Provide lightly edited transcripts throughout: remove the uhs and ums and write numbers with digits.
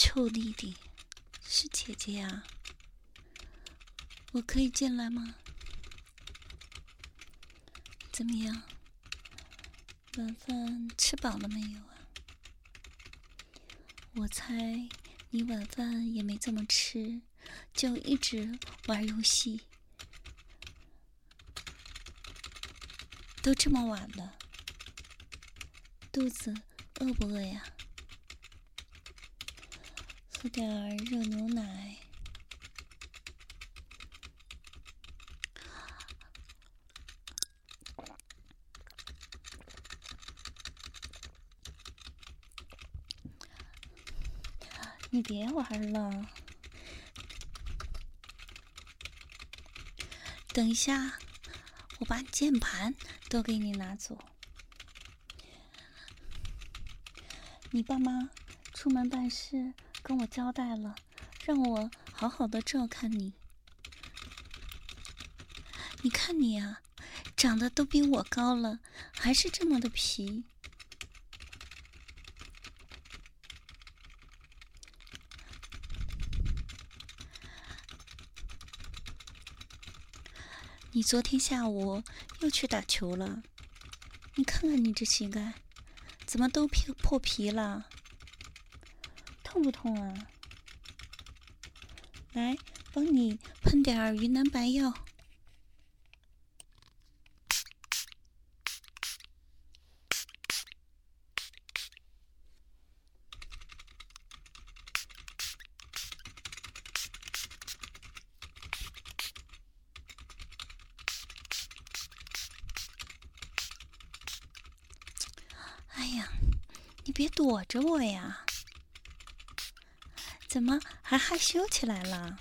臭弟弟，是姐姐呀，我可以进来吗？怎么样，晚饭吃饱了没有啊？我猜你晚饭也没怎么吃，就一直玩游戏。都这么晚了，肚子饿不饿呀？喝点热牛奶。你别玩了，等一下，我把键盘都给你拿走。你爸妈出门办事跟我交代了，让我好好的照看你。你看你啊，长得都比我高了，还是这么的皮。你昨天下午又去打球了，你看看你这膝盖，怎么都破皮了？痛不痛啊？来，帮你喷点云南白药。哎呀，你别躲着我呀！怎么还害羞起来了？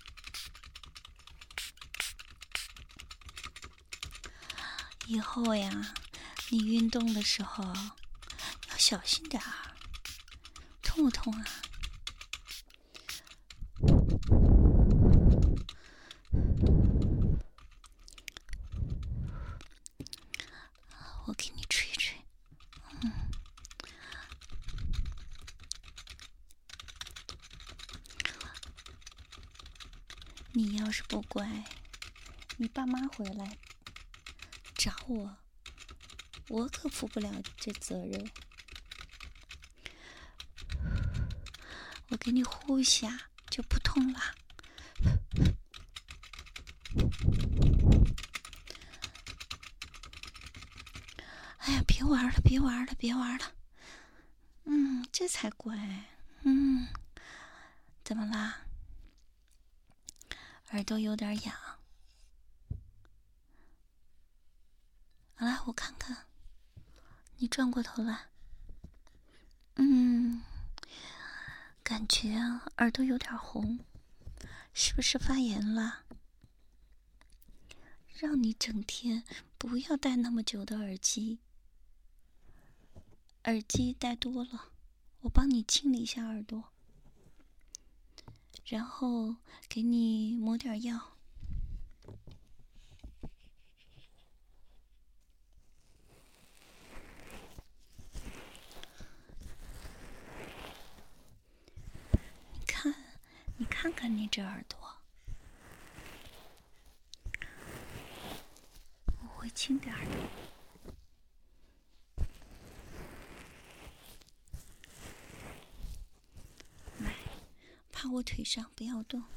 以后呀，你运动的时候要小心点儿。痛不痛啊？我给你吹吹。你要是不乖，你爸妈回来找我，我可负不了这责任。我给你呼一下就不痛了。哎呀，别玩了，别玩了，别玩了。这才乖。怎么啦？耳朵有点痒。来，我看看。你转过头来。感觉啊，耳朵有点红，是不是发炎了？让你整天不要戴那么久的耳机，耳机戴多了，我帮你清理一下耳朵，然后给你抹点药。你看看你这耳朵，我会轻点儿的。来，趴我腿上，不要动。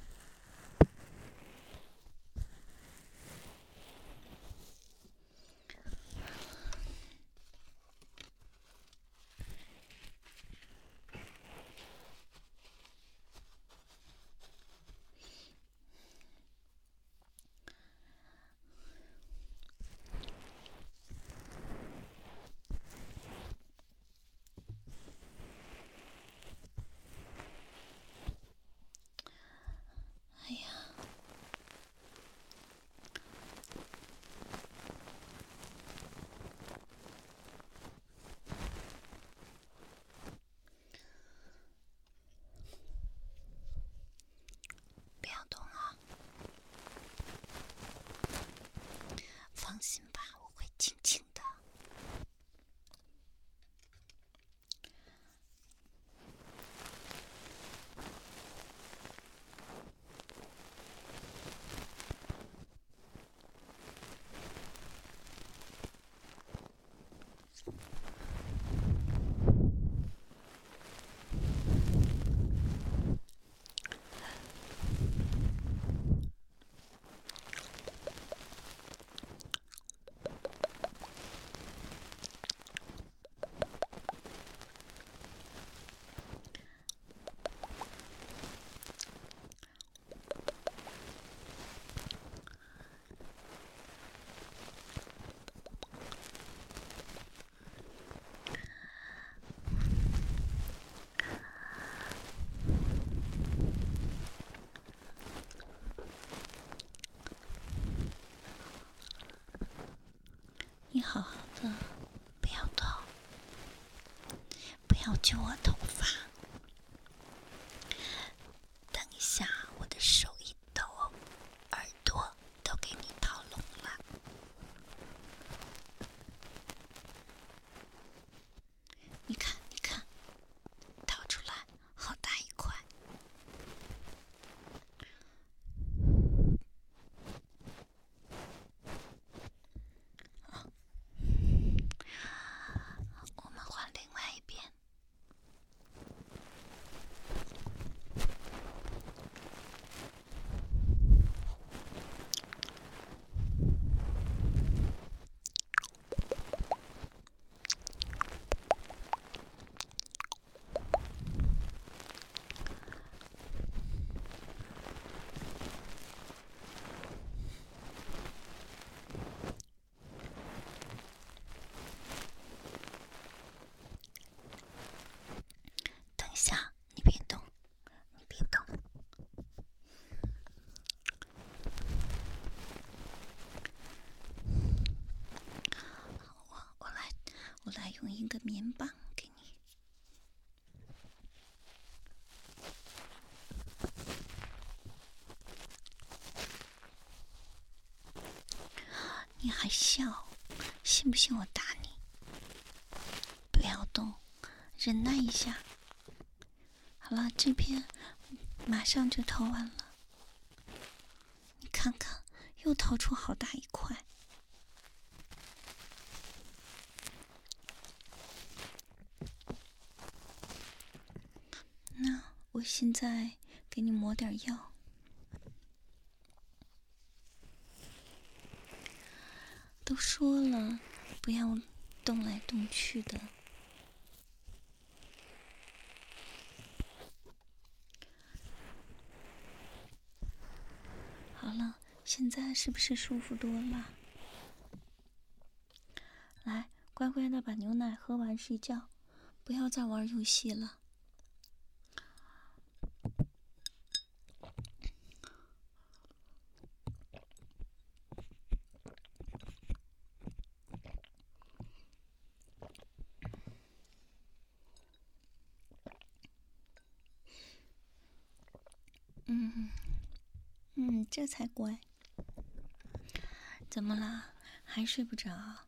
你好好的，不要动，不要揪我头发。等一下，我的手一抖，耳朵都给你套拢了。你看，你看，掏出来，好大一块。我们换另外一边。等一下，你别动，你别动。我来用一个棉棒给你。你还笑？信不信我打你？不要动，忍耐一下。好了，这边马上就掏完了。你看看，又掏出好大一块。那我现在给你抹点药。都说了，不要动来动去的。好了，现在是不是舒服多了？来，乖乖的把牛奶喝完睡觉，不要再玩游戏了。这才乖。怎么啦？还睡不着？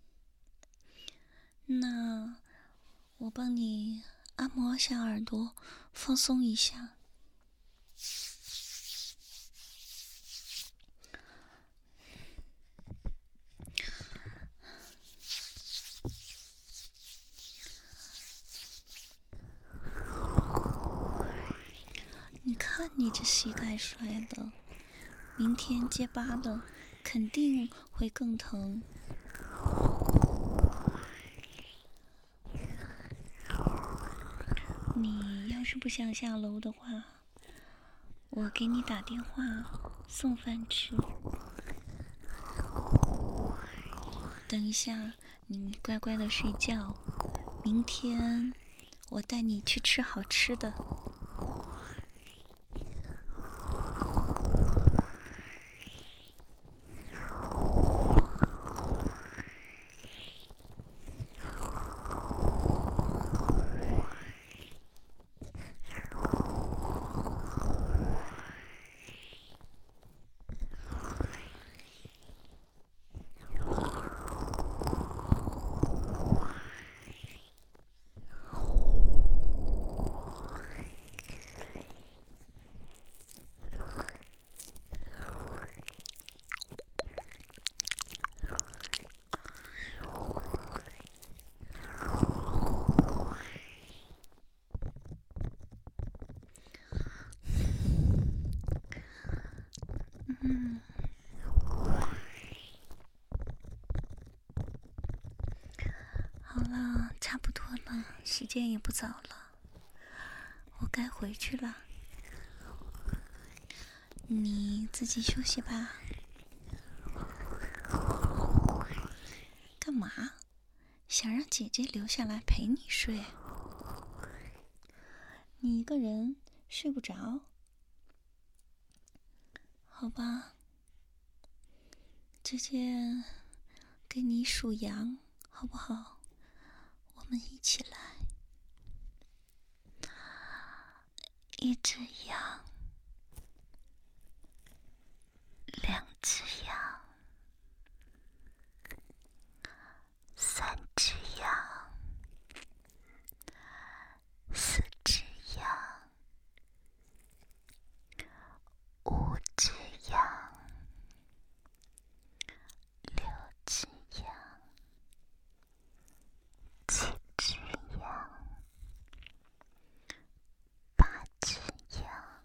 那我帮你按摩下耳朵，放松一下。你看你这膝盖摔的，明天结疤的肯定会更疼。你要是不想下楼的话，我给你打电话送饭吃。等一下，你乖乖的睡觉，明天我带你去吃好吃的。好了，差不多了，时间也不早了，我该回去了。你自己休息吧。干嘛？想让姐姐留下来陪你睡？你一个人睡不着？好吧，姐姐给你数羊，好不好？我们一起来。一只羊，两只羊，三只羊，四只羊，五只羊，六只羊，七只羊，八只羊，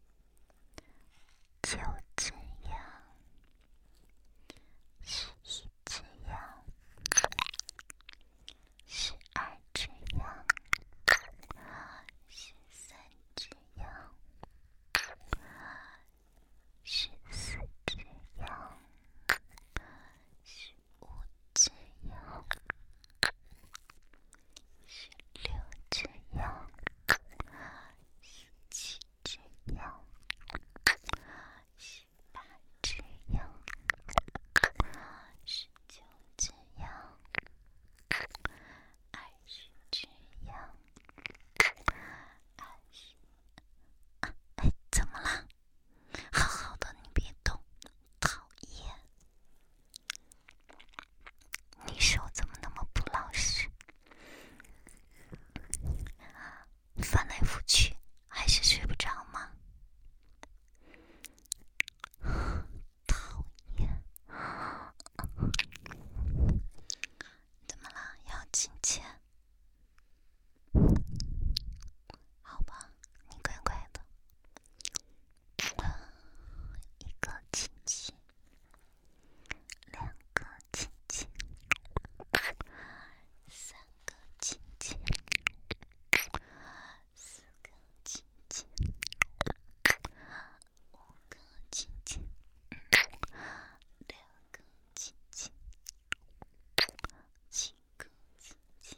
九只羊，11只羊，12只羊，13只羊，14只羊，15只羊，16只羊，17只羊，18只羊，19只羊，20只羊，20……怎么了？好好的，你别动，讨厌！你说我怎么那么不老实？翻来覆去，还是睡不着吗？讨厌！怎么了？要亲亲？好吧，你乖乖的。一个亲亲，两个亲亲，三个亲亲，四个亲亲，五个亲亲，六个亲亲，七个亲亲。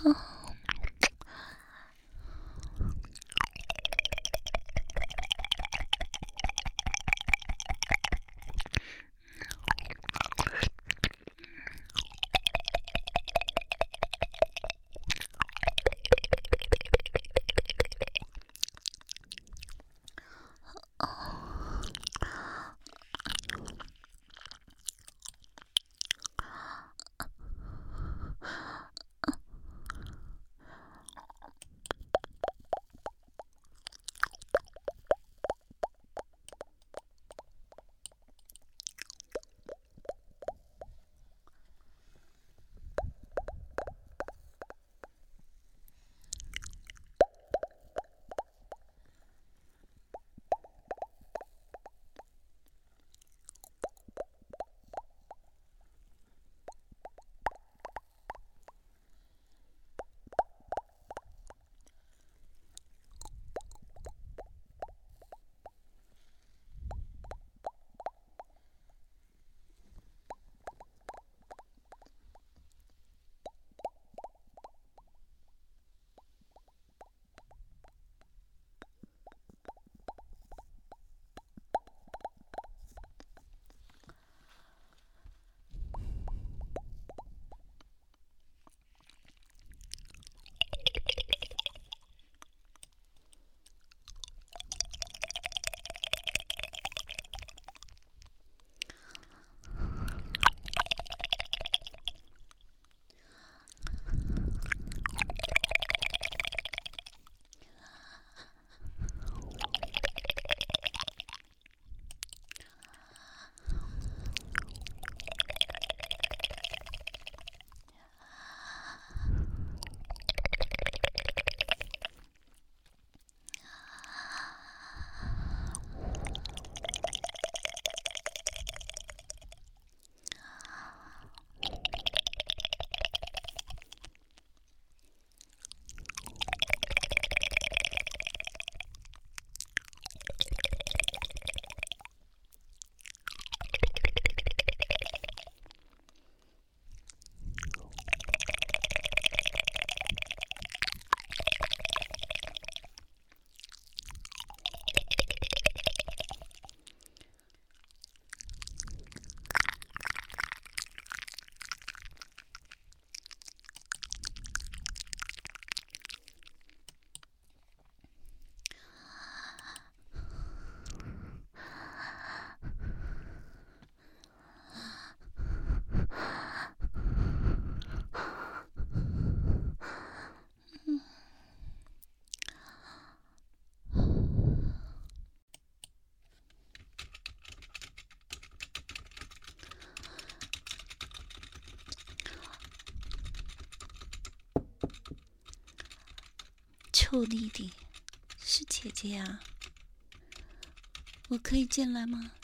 臭弟弟，是姐姐呀，我可以进来吗？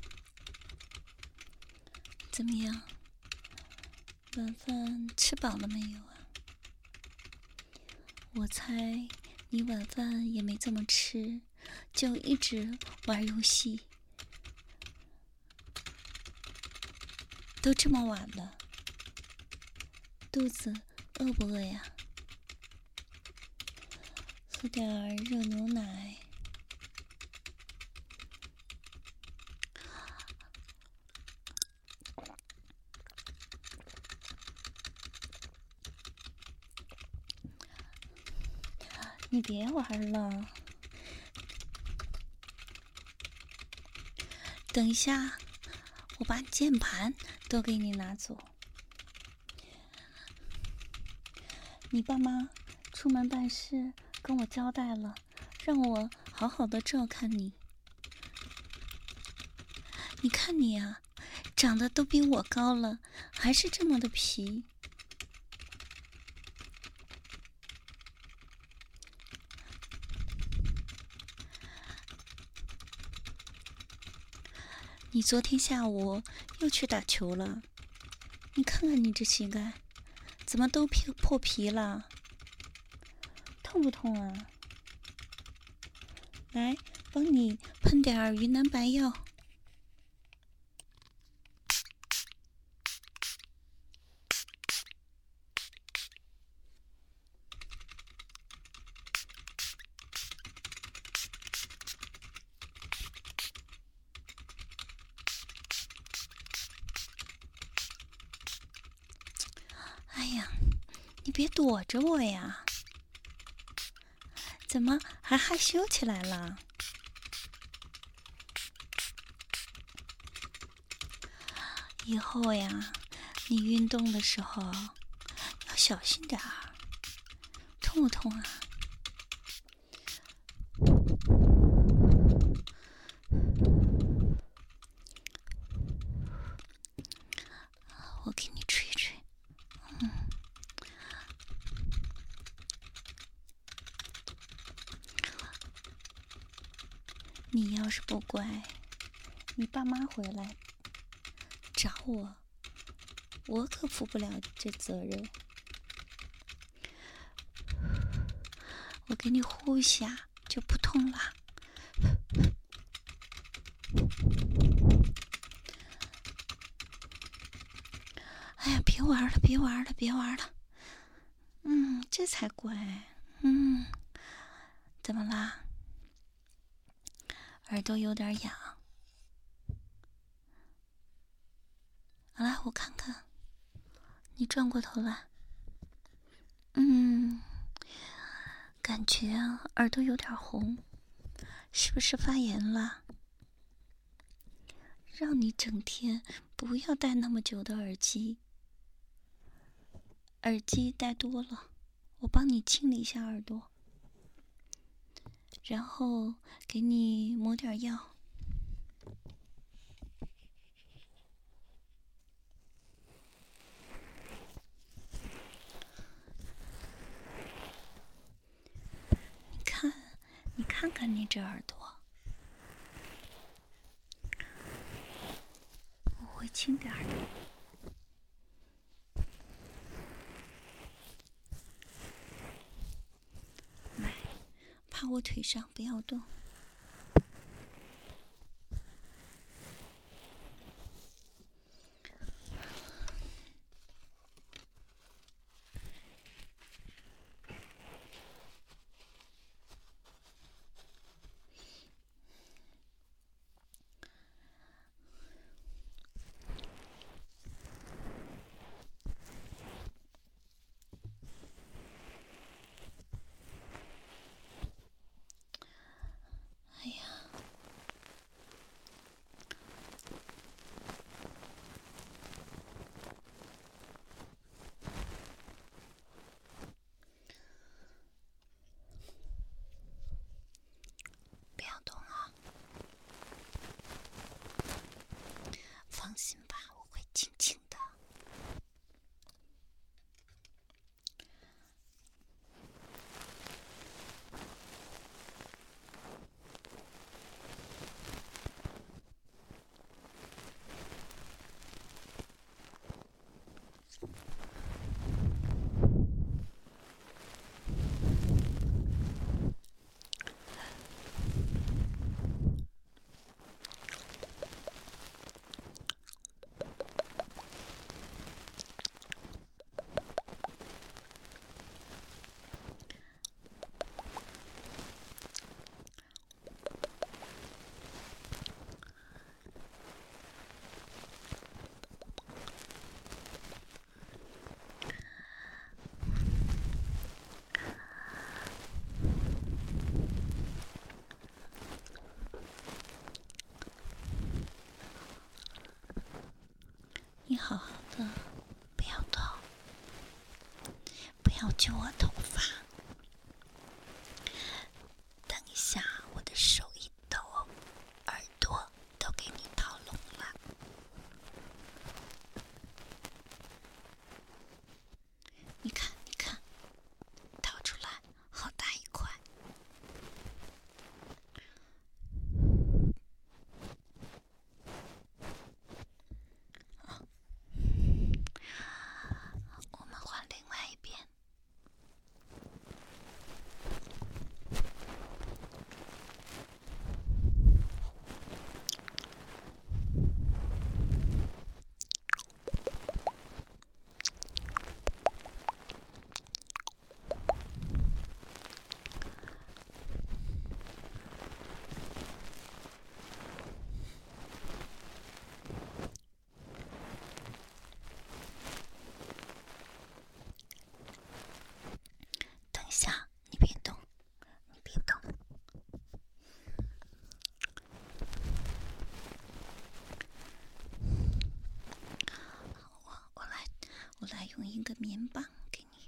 怎么样？晚饭吃饱了没有啊？我猜你晚饭也没怎么吃，就一直玩游戏。都这么晚了，肚子饿不饿呀？喝点热牛奶。你别玩了，等一下，我把键盘都给你拿走。你爸妈出门办事跟我交代了，让我好好的照看你。你看你啊，长得都比我高了，还是这么的皮。你昨天下午又去打球了，你看看你这膝盖，怎么都破皮了？痛不痛啊？来，帮你喷点云南白药。 你别躲着我呀！怎么还害羞起来了？以后呀，你运动的时候要小心点儿。痛不痛啊？我给你吹吹。你要是不乖，你爸妈回来找我，我可负不了这责任。我给你呼一下就不痛了。哎呀，别玩了，别玩了，别玩了。这才乖。怎么啦？耳朵有点痒。来，我看看。你转过头来。感觉耳朵有点红，是不是发炎了？让你整天不要戴那么久的耳机，耳机戴多了，我帮你清理一下耳朵，然后给你抹点药。你看看你这耳朵，我会轻点的。来，趴我腿上，不要动。哎呀，不要动啊！放心吧，我会轻轻的。你好好的，不要动，不要揪我头发。等一下，我的手一抖，耳朵都给你套拢了。你看，你看，掏出来，好大一块。我们换另外一边。 下，你别动，你别动。我来用一个棉棒给你。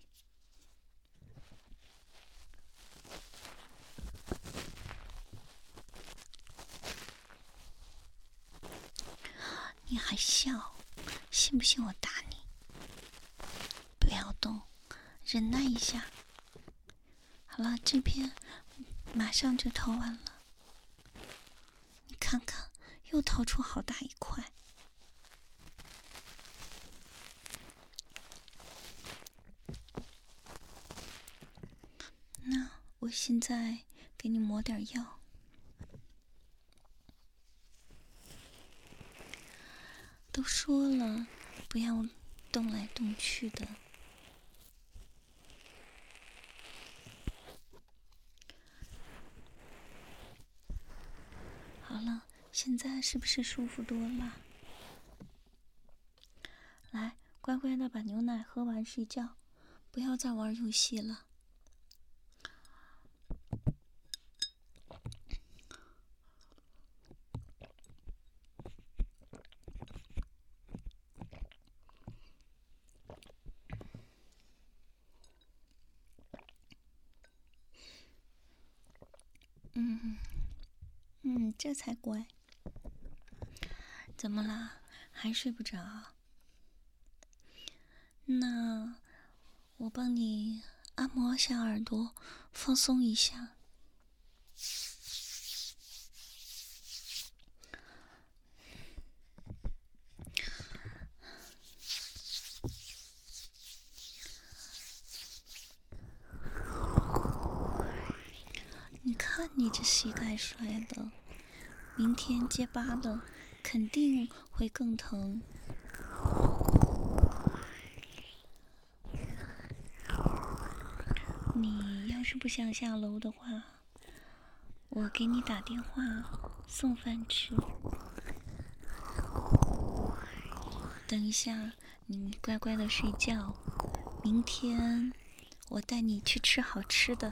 你还笑，信不信我打你？不要动，忍耐一下。好了，这边马上就掏完了。你看看，又掏出好大一块。那我现在给你抹点药。都说了，不要动来动去的。好了，现在是不是舒服多了？来，乖乖的把牛奶喝完睡觉，不要再玩游戏了。这才乖。怎么啦？还睡不着？那我帮你按摩下耳朵，放松一下。你看你这膝盖摔的，明天结疤了，肯定会更疼。你要是不想下楼的话，我给你打电话送饭吃。等一下，你乖乖的睡觉，明天我带你去吃好吃的。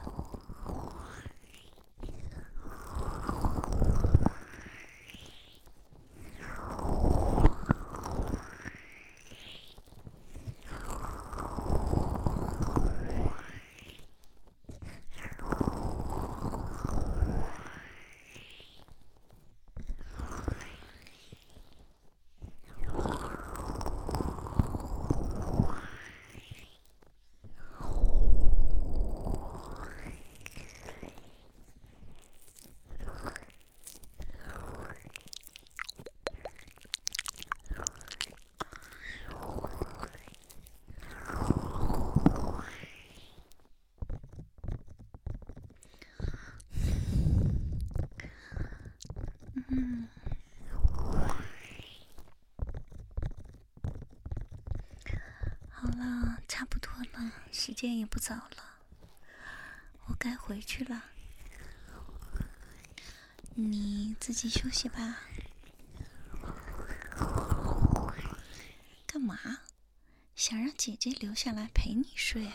好了，差不多了，时间也不早了，我该回去了。你自己休息吧。干嘛？想让姐姐留下来陪你睡？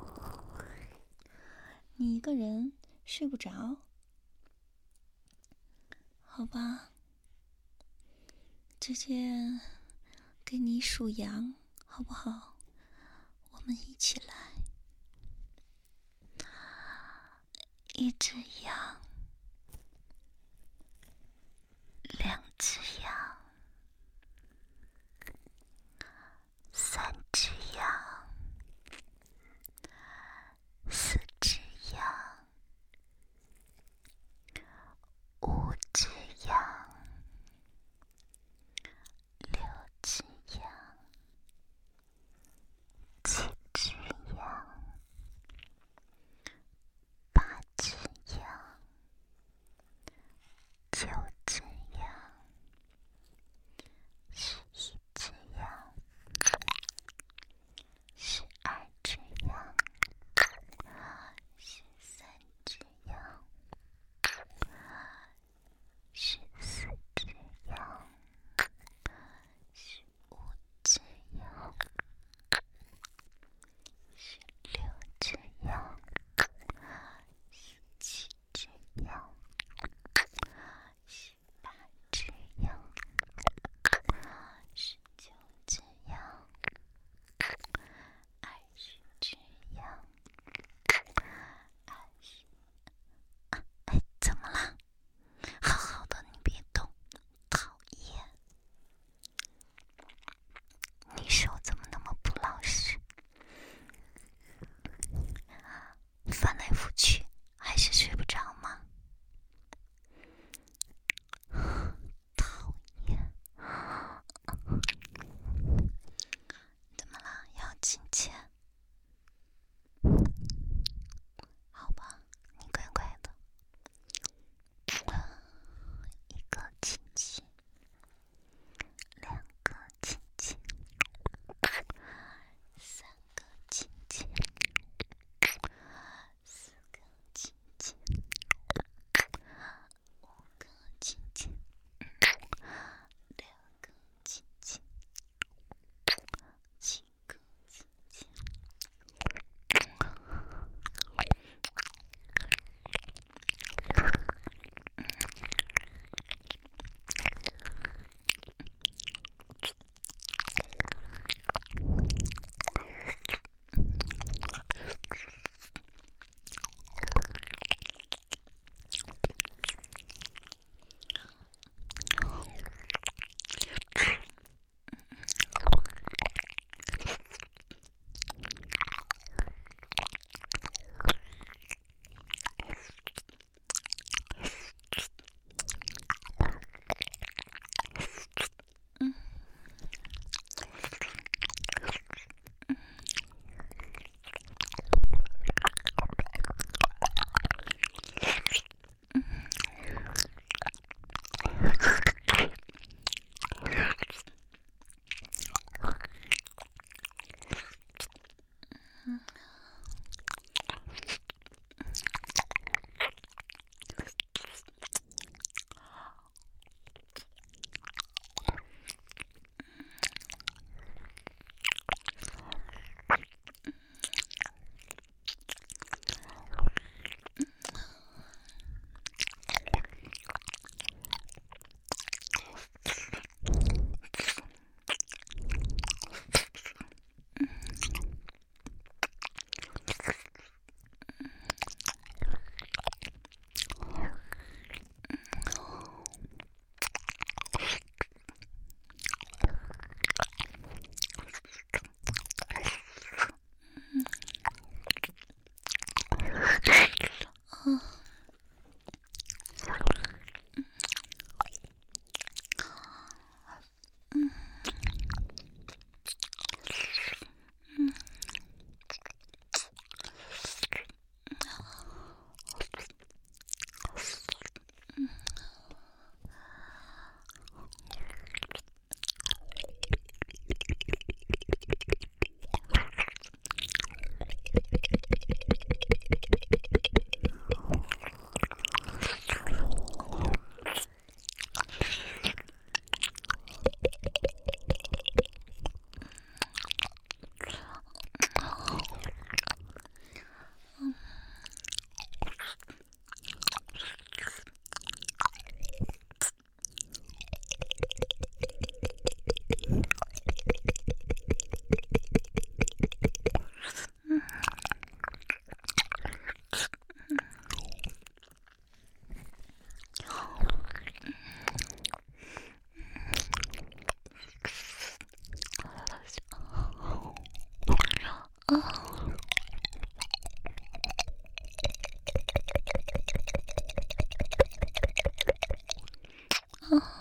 你一个人睡不着？好吧，姐姐给你数羊，好不好？我们一起来。一只羊，两只羊，三只羊，四只羊，五只羊，六只羊，七只羊，八只羊， 啊。